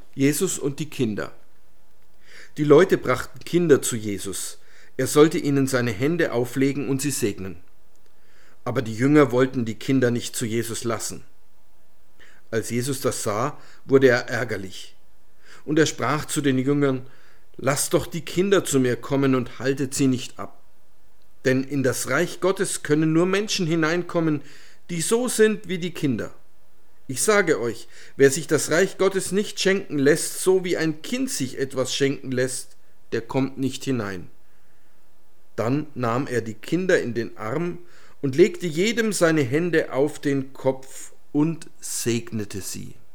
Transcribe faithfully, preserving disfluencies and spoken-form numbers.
Jesus und die Kinder. Die Leute brachten Kinder zu Jesus. Er sollte ihnen seine Hände auflegen und sie segnen. Aber die Jünger wollten die Kinder nicht zu Jesus lassen. Als Jesus das sah, wurde er ärgerlich. Und er sprach zu den Jüngern: Lasst doch die Kinder zu mir kommen und haltet sie nicht ab. Denn in das Reich Gottes können nur Menschen hineinkommen, die so sind wie die Kinder. Ich sage euch, wer sich das Reich Gottes nicht schenken lässt, so wie ein Kind sich etwas schenken lässt, der kommt nicht hinein. Dann nahm er die Kinder in den Arm und legte jedem seine Hände auf den Kopf und segnete sie.